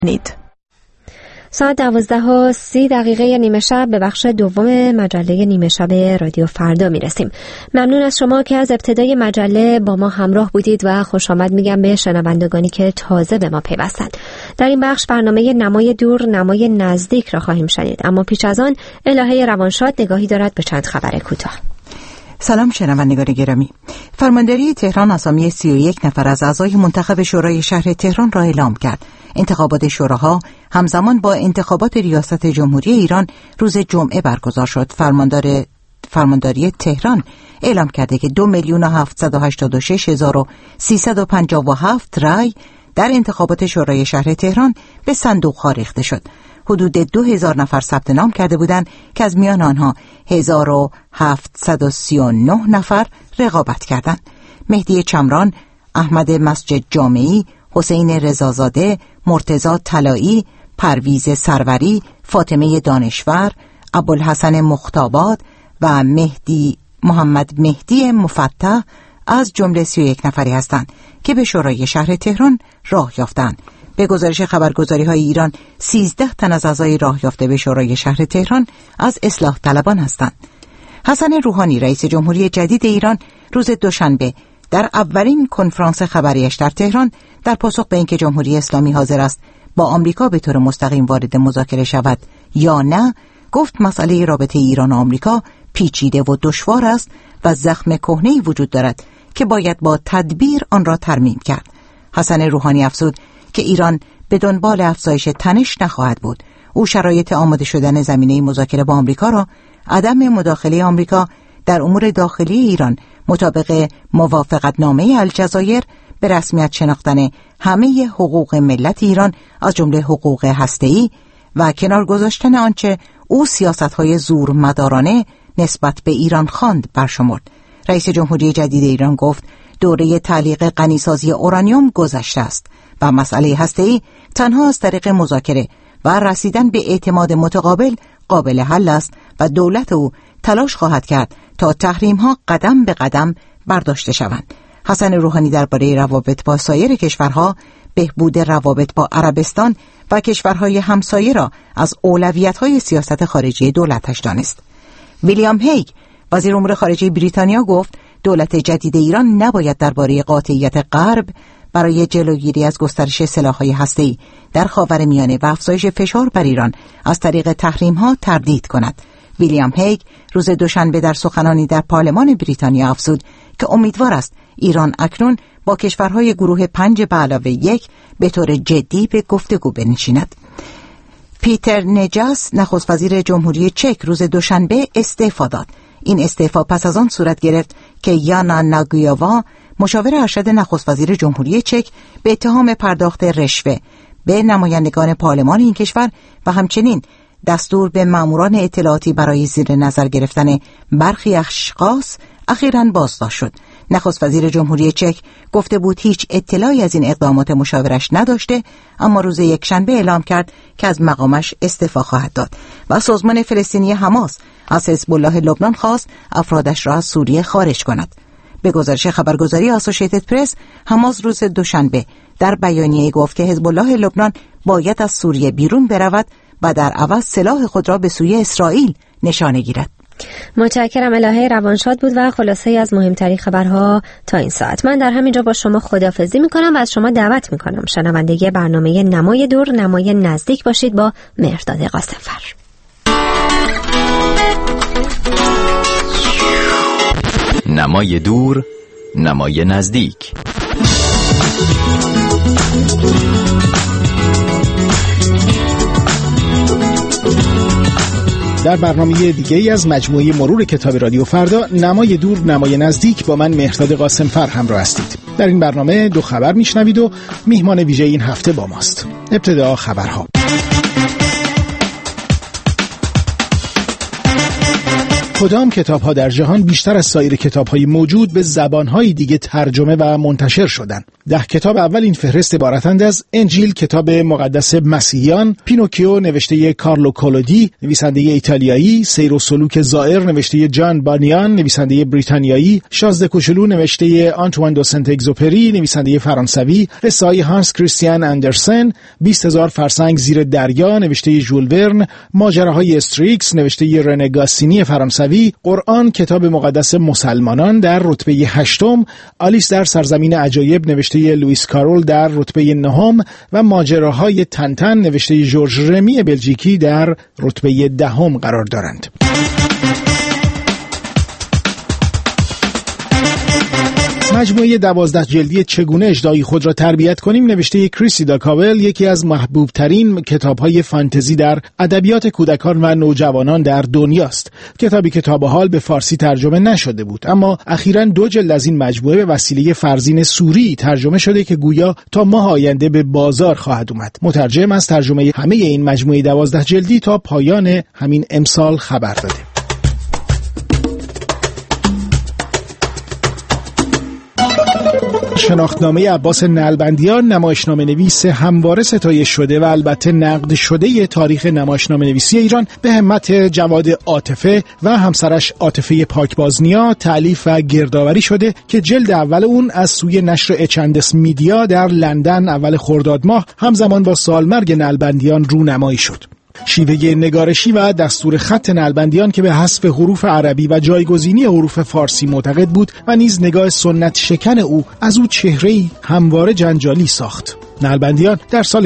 ساعت 12:30 نیمه شب به بخش دوم مجله نیمه شب رادیو فردا میرسیم. ممنون از شما که از ابتدای مجله با ما همراه بودید و خوش آمد میگم به شنوندگانی که تازه به ما پیوستند. در این بخش برنامه نمای دور نمای نزدیک را خواهیم شنید، اما پیش از آن الهه روانشاد نگاهی دارد به چند خبر کوتاه. سلام شنوندگان گرامی. فرمانداری تهران اسامی 31 نفر از اعضای منتخب شورای شهر تهران را اعلام کرد. انتخابات شوراها همزمان با انتخابات ریاست جمهوری ایران روز جمعه برگزار شد. فرمانداری تهران اعلام کرده که 2,786,357 رای در انتخابات شورای شهر تهران به صندوق‌ها ریخته شد. حدود 2,000 نفر ثبت نام کرده بودند که از میان آنها 1,739 نفر رقابت کردند. مهدی چمران، احمد مسجد جامعی، حسین رضازاده، مرتضی طلایی، پرویز سروری، فاطمه دانشور، ابوالحسن مختاباد و محمد مهدی مفتح از جمله 31 نفری هستند که به شورای شهر تهران راه یافتند. به گزارش خبرگزاری‌های ایران 13 تن از اعضای راه یافته به شورای شهر تهران از اصلاح طلبان هستند. حسن روحانی رئیس جمهوری جدید ایران روز دوشنبه در اولین کنفرانس خبریش در تهران در پاسخ به اینکه جمهوری اسلامی حاضر است با آمریکا به طور مستقیم وارد مذاکره شود یا نه، گفت مسئله رابطه ایران و آمریکا پیچیده و دشوار است و زخم کهنه‌ای وجود دارد که باید با تدبیر آن را ترمیم کرد. حسن روحانی افزود که ایران به دنبال افزایش تنش نخواهد بود. او شرایط آماده شدن زمینه مذاکره با آمریکا را عدم مداخله آمریکا در امور داخلی ایران مطابق موافقتنامه الجزایر به رسمیت شناختن همه حقوق ملت ایران از جمله حقوق هسته‌ای و کنار گذاشتن آنچه او سیاست‌های زورمدارانه نسبت به ایران خواند برشمرد. رئیس جمهوری جدید ایران گفت دوره تعلیق غنیسازی اورانیوم گذشته است و مسئله هسته‌ای تنها از طریق مذاکره و رسیدن به اعتماد متقابل قابل حل است و دولت او تلاش خواهد کرد تا تحریم‌ها قدم به قدم برداشته شوند. حسن روحانی درباره روابط با سایر کشورها، بهبود روابط با عربستان و کشورهای همسایه را از اولویت‌های سیاست خارجی دولتش دانست. ویلیام هیگ وزیر امور خارجه بریتانیا گفت دولت جدید ایران نباید درباره قاطعیت غرب برای جلوگیری از گسترش سلاح‌های هسته‌ای در خاورمیانه و افزایش فشار بر ایران از طریق تحریم‌ها تردید کند. ویلیام هیگ روز دوشنبه در سخنانی در پارلمان بریتانیا افزود که امیدوار است ایران اکنون با کشورهای گروه 5+1 به طور جدی به گفتگو بنشیند. پیتر نجاس نخست وزیر جمهوری چک روز دوشنبه استعفا داد. این استعفا پس از آن صورت گرفت که یانا ناگویاوا مشاور ارشد نخست وزیر جمهوری چک به اتهام پرداخت رشوه به نمایندگان پارلمان این کشور و همچنین دستور به ماموران اطلاعاتی برای زیر نظر گرفتن برخی اشخاص اخیراً بازداشت شد. نخست وزیر جمهوری چک گفته بود هیچ اطلاعی از این اقدامات مشاورش نداشته، اما روز یکشنبه اعلام کرد که از مقامش استعفا خواهد داد و سازمان فلسطینی حماس از حزب الله لبنان خواست افرادش را از سوریه خارج کند. به گزارش خبرگزاری آسوشیتد پرس، حماس روز دوشنبه در بیانیه‌ای گفت که حزب الله لبنان باید از سوریه بیرون برود و در عوض سلاح خود را به سوی اسرائیل نشانه گیرد. متشکرم. الهه روانشاد بود و خلاصه از مهمترین خبرها تا این ساعت. من در همینجا با شما خداحافظی میکنم و از شما دعوت میکنم شنوندگی برنامه نمای دور نمای نزدیک باشید با مهرداد قاسمفر. نمای دور نمای نزدیک. در برنامه دیگه‌ای از مجموعه مرور کتاب رادیو فردا نمای دور نمای نزدیک با من مهرداد قاسمفر همراه هستید. در این برنامه 2 خبر میشنوید و میهمان ویژه این هفته با ماست. ابتدا خبرها. کدام کتاب‌ها در جهان بیشتر از سایر کتاب‌های موجود به زبان‌های دیگه ترجمه و منتشر شدند؟ 10 کتاب اول این فهرست عبارتند از انجیل کتاب مقدس مسیحیان، پینوکیو نوشته کارلو کولودی نویسنده ایتالیایی، سیر و سلوک زائر نوشته جان بانیان نویسنده بریتانیایی، شازده کوچولو نوشته آنتوان دو سنت اگزوپری نویسنده فرانسوی، قصه‌های هانس کریستیان اندرسن، 20000 فرسنگ زیر دریا نوشته ژول ورن، ماجراهای استریکس نوشته رنه گاسینی فرانسوی، قرآن کتاب مقدس مسلمانان در رتبه 8م، آلیس در سرزمین عجایب نوشته لوئیس کارول در رتبه 9م و ماجراهای تنتن نوشته ژورژ رمی بلژیکی در رتبه 10م قرار دارند. مجموعه 12 جلدی چگونه اژدهای خود را تربیت کنیم نوشته کریسیدا کاول یکی از محبوب ترین کتاب‌های فانتزی در ادبیات کودکان و نوجوانان در دنیاست. کتابی که تا به حال به فارسی ترجمه نشده بود، اما اخیراً 2 جلد از این مجموعه به وسیله فرزین سوری ترجمه شده که گویا تا ماه آینده به بازار خواهد اومد. مترجم از ترجمه همه این مجموعه 12 جلدی تا پایان همین امسال خبر داده. شناختنامه عباس نلبندیان، نمایشنامه نویس همواره ستایش شده و البته نقد شده تاریخ نمایشنامه نویسی ایران، به همت جواد عاطفه و همسرش عاطفه پاکبازنیا تألیف و گردآوری شده که جلد اول اون از سوی نشر اچندس میدیا در لندن اول خرداد ماه همزمان با سالمرگ نلبندیان رونمایی شد. شیوه نگارشی و دستور خط نلبندیان که به حذف حروف عربی و جایگزینی حروف فارسی معتقد بود و نیز نگاه سنت شکن او از او چهره‌ای همواره جنجالی ساخت. نلبندیان در سال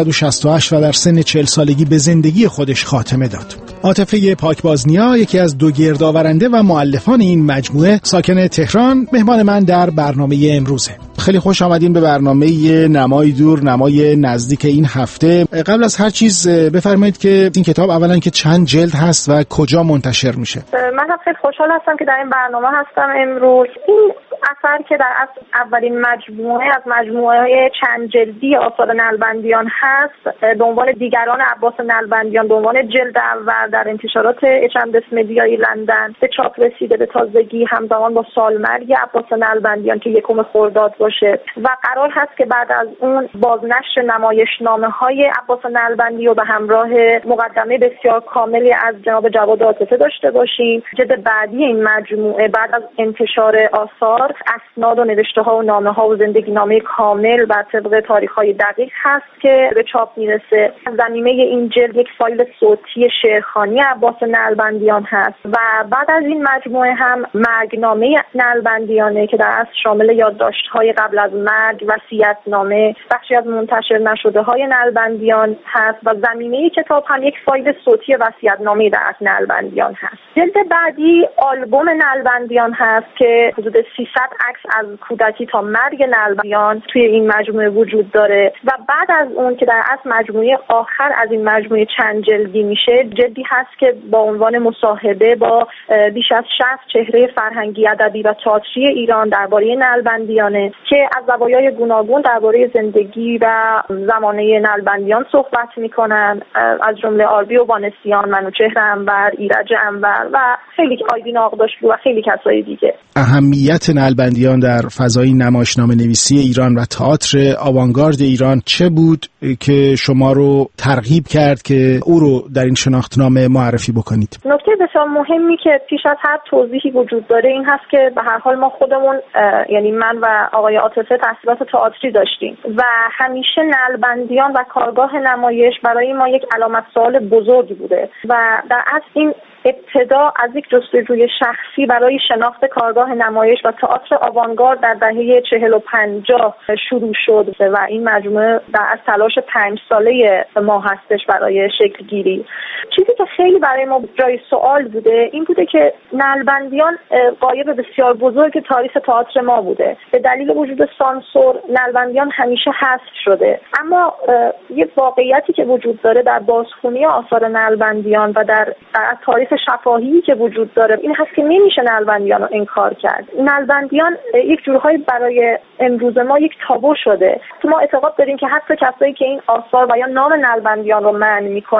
1368 و در سن 40 سالگی به زندگی خودش خاتمه داد. عاطفه پاکبازنیا یکی از 2 گردآورنده و مؤلفان این مجموعه ساکن تهران مهمان من در برنامه امروزه. خیلی خوش آمدین به برنامه نمای دور نمای نزدیک این هفته. قبل از هر چیز بفرمایید که این کتاب اولا که چند جلد هست و کجا منتشر میشه؟ من خیلی خوشحال هستم که در این برنامه هستم امروز. این اثر که در اصل اولین مجموعه از مجموعه چند جلدی آثار نلبندیان هست به عنوان دیگران عباس نلبندیان به عنوان جلد اول در انتشارات اچندس مدیای لندن به چاپ رسیده به تازگی همزمان با سالمرگ عباس نلبندیان که 1 خرداد باشه و قرار هست که بعد از اون بازنشر نمایشنامه‌های عباس نلبندی و به همراه مقدمه بسیار کاملی از جناب جواد عاطفه داشته باشیم. جلد بعدی این مجموعه بعد از انتشار آثار اسناد و نوشته‌ها و نامه‌ها و زندگی‌نامه کامل و طبق تاریخ‌های دقیق هست که به چاپ میرسه. ضمیمه این جلد یک فایل صوتی شعرخوانی عباس نلبندیان هست و بعد از این مجموعه هم مرگنامه نلبندیانه که در اصل شامل یادداشت‌های قبل از مرگ، وصیت‌نامه، بخشی از منتشر نشده‌های نلبندیان هست و ضمیمه کتاب هم یک فایل صوتی وصیت‌نامه در اصل نلبندیان هست. جلد بعدی آلبوم نلبندیان هست که حدود 300 عکس از کودکی تا مرگ نلبندیان توی این مجموعه وجود داره و بعد از اون که در اصل مجموعه آخر از این مجموعه چند جلدی میشه، جلدی هست که با عنوان مصاحبه با بیش از 60 چهره فرهنگی، ادبی و تئاتری ایران درباره نلبندیانه که از زوایای گوناگون درباره زندگی و زمانه نلبندیان صحبت میکنن، از جمله آربی و بانسیان، منوچهر انور، ایرج انور و خیلی آیدین آقداشلو و خیلی کسای دیگه. اهمیت نلبندیان در فضای نمایشنامه نویسی ایران و تئاتر آوانگارد ایران چه بود که شما رو ترغیب کرد که او رو در این شناختنامه معرفی بکنید؟ نکته بسیار مهمی که پیش از هر توضیحی وجود داره این هست که به هر حال ما خودمون یعنی من و آقای عاطفه تحصیلات تئاتری داشتیم و همیشه نلبندیان و کارگاه نمایش برای ما یک علامت سوال بزرگی بوده و در اصل این ابتدا از یک جستجوی شخصی برای شناخت کارگاه نمایش و تئاتر آوانگارد در دهه 40 و 50 شروع شد و این مجموعه در از تلاش 5 ساله ما هستش برای شکل گیری. چیزی که خیلی برای ما جای سوال بوده این بوده که نلبندیان غایب بسیار بزرگ تاریخ تئاتر ما بوده. به دلیل وجود سانسور نلبندیان همیشه حذف شده، اما یه واقعیتی که وجود داره در بازخوانی آثار نلبندیان و در تاریخ شفاهی که وجود داره این هست که نمیشه نلبندیان رو انکار کرد. نلبندیان یک جورهایی برای امروز ما یک تابو شده. ما اعتقاد داریم که حتی کسایی که این آثار و یا نام نلبندیان رو منع میکنن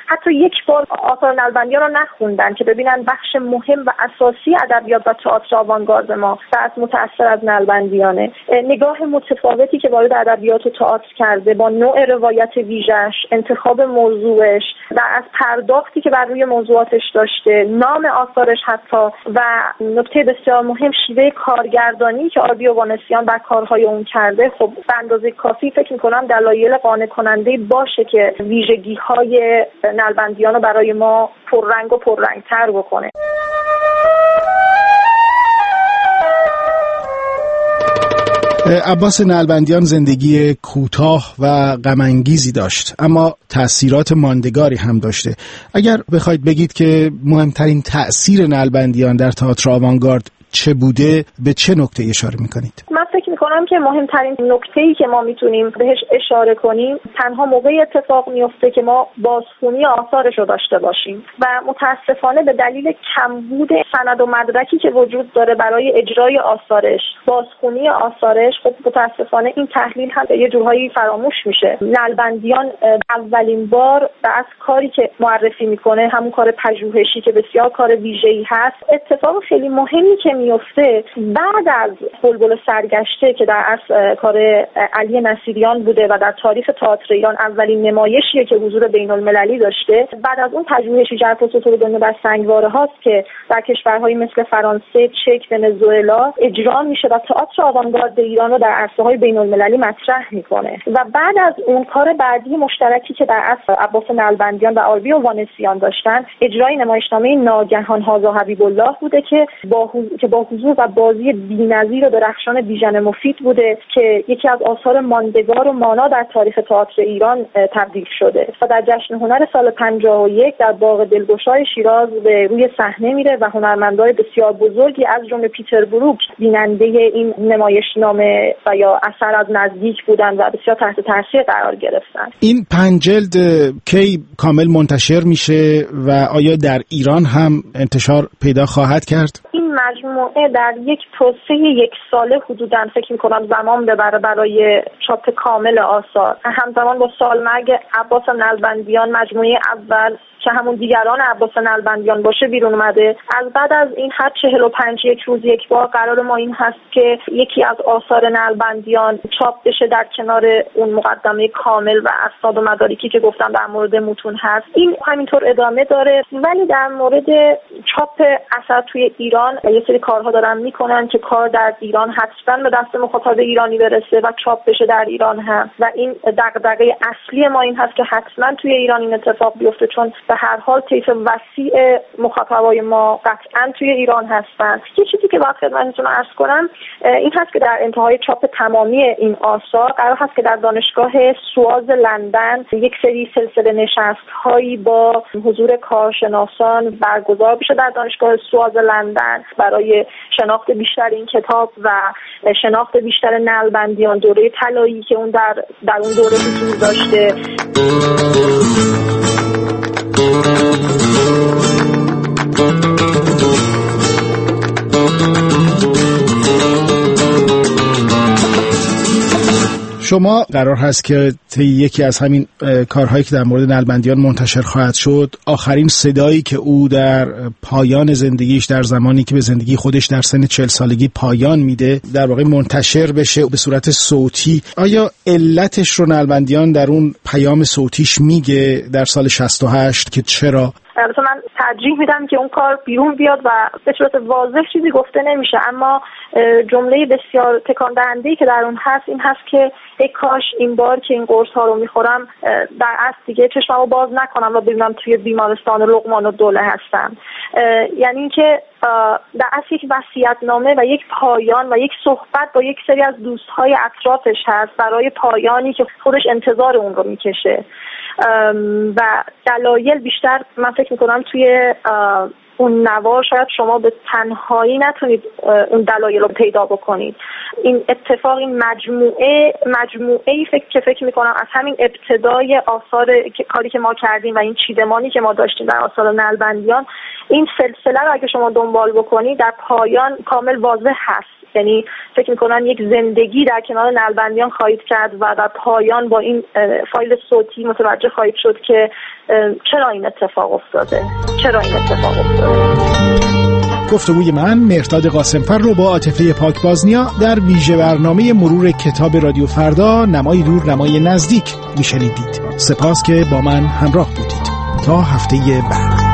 حتی یک بار آثار نلبندیان رو نخوندن که ببینن بخش مهم و اساسی ادبیات و تئاتر آوانگارد ما از متأثر از نلبندیانه. نگاه متفاوتی که وارد ادبیات و تئاتر کرده با نوع روایت ویژه‌اش، انتخاب موضوعش، در از پرداختی که بر روی موضوعاتش داشته، نام آثارش حتی، و نکته بسیار مهم شیوه کارگردانی که آلبی اووانسیان بر کارهای اون کرده، خب به اندازه کافی فکر می‌کنم دلایل قانع کننده باشه که ویژگی‌های نلبندیان رو برای ما پررنگ و پررنگ‌تر بکنه. عباس نلبندیان زندگی کوتاه و غم‌انگیزی داشت، اما تأثیرات ماندگاری هم داشته. اگر بخواید بگید که مهمترین تأثیر نلبندیان در تئاتر آوانگارد چه بوده، به چه نکته اشاره میکنید؟ من فکر میکنم که مهمترین نکته‌ای که ما میتونیم بهش اشاره کنیم تنها موقعی اتفاق میفته که ما بازخوانی آثارش رو داشته باشیم و متاسفانه به دلیل کمبود سند و مدرکی که وجود داره برای اجرای آثارش، بازخوانی آثارش، خب متاسفانه این تحلیل هم یه جورهایی فراموش میشه. نلبندیان اولین بار از کاری که معرفی میکنه، همون کار پژوهشی که بسیار کار ویژه‌ای هست، اتفاق خیلی مهمی که میفته بعد از بلبل سرگشته که در اصل کار علی نصیریان بوده و در تاریخ تئاتر ایران اولین نمایشیه که حضور بین‌المللی داشته. بعد از اون پژوهشی جرپوستو دنیا بر سنگواره هاست که در کشورهایی مثل فرانسه، چک، ونزوئلا اجرا میشه و تئاتر آوانگارد ایران رو در عرصه‌های بین‌المللی مطرح میکنه. و بعد از اون کار بعدی مشترکی که در اصل عباس نلبندیان و آلبی اووانسیان داشتن، اجرای نمایشنامه ناگهان هازا حبیب الله بوده که با حضور و بازی بی‌نظیر و درخشان بیژن مفید بوده که یکی از آثار ماندگار و مانا در تاریخ تئاتر ایران تبدیل شده و در جشن هنر سال 51 در باغ دلگشای شیراز به روی صحنه میره و هنرمندان بسیار بزرگی از جمله پیتر بروک بیننده این نمایشنامه و یا اثر از نزدیک بودن و بسیار تحت تاثیر قرار گرفتن. این 5 جلد کی کامل منتشر میشه و آیا در ایران هم انتشار پیدا خواهد کرد؟ این مجموعه در یک پروسه 1 ساله حدوداً فکر می‌کنم زمان ببره برای چاپ کامل آثار. همزمان با سالمرگ عباس نلبندیان مجموعه اول که همون دیگران عباس نلبندیان باشه بیرون اومده. از بعد از این هر 45 یک روز یک بار قرار ما این هست که یکی از آثار نلبندیان چاپ بشه در کنار اون مقدمه کامل و اسناد و مدارکی که گفتم در مورد متون هست. این همینطور ادامه داره، ولی در مورد چاپ اثر توی ایران یه سری کارها دارن میکنن که کار در ایران حتما به دست مخاطب ایرانی برسه و چاپ بشه در ایران هم. و این دغدغه اصلی ما این هست که حتما توی ایران این اتفاق بیفته، چون به هر حال طیف وسیع مخاطبای ما قطعا توی ایران هستن. یه چیزی که باید خدمتتون عرض کنم این هست که در انتهای چاپ تمامی این آثار قرار هست که در دانشگاه سواز لندن یک سری سلسله نشست‌هایی با حضور کارشناسان برگزار بشه در دانشگاه سواز لندن برای شناخت بیشتر این کتاب و شناخت بیشتر نلبندیان، دوره طلایی که اون در اون دوره حضور داشته. شما قرار هست که یکی از همین کارهایی که در مورد نلبندیان منتشر خواهد شد، آخرین صدایی که او در پایان زندگیش، در زمانی که به زندگی خودش در سن 40 سالگی پایان میده، در واقع منتشر بشه به صورت صوتی. آیا علتش رو نلبندیان در اون پیام صوتیش میگه در سال 68 که چرا؟ البته من ترجیح میدم که اون کار بیرون بیاد و به صورت واضح چیزی گفته نمیشه، اما جمله بسیار تکان دهنده‌ای که در اون هست این هست که ای کاش این بار که این قرص ها رو میخورم در اصل دیگه چشممو باز نکنم و ببینم توی بیمارستان لقمان الدوله هستم. یعنی اینکه در اصل یک وصیت‌نامه و یک پایان و یک صحبت با یک سری از دوست‌های اطرافش هست برای پایانی که خودش انتظار اون رو میکشه و دلایل بیشتر من فکر میکنم توی اون نوار شاید شما به تنهایی نتونید اون دلایل رو پیدا بکنید. این اتفاق، این مجموعه‌ای فکر میکنم از همین ابتدای آثار کاری که ما کردیم و این چیدمانی که ما داشتیم در آثار نلبندیان، این سلسله رو اگه شما دنبال بکنید در پایان کامل واضح هست یعنی فکر میکنن یک زندگی در کنار نلبندیان خواهید کرد و در پایان با این فایل صوتی متوجه خواهید شد که چرا این اتفاق افتاده. گفتگوی من مهرداد قاسمفر رو با عاطفه پاکبازنیا در ویژه برنامه مرور کتاب رادیو فردا نمای دور نمای نزدیک میشنیدید. سپاس که با من همراه بودید. تا هفته بعد.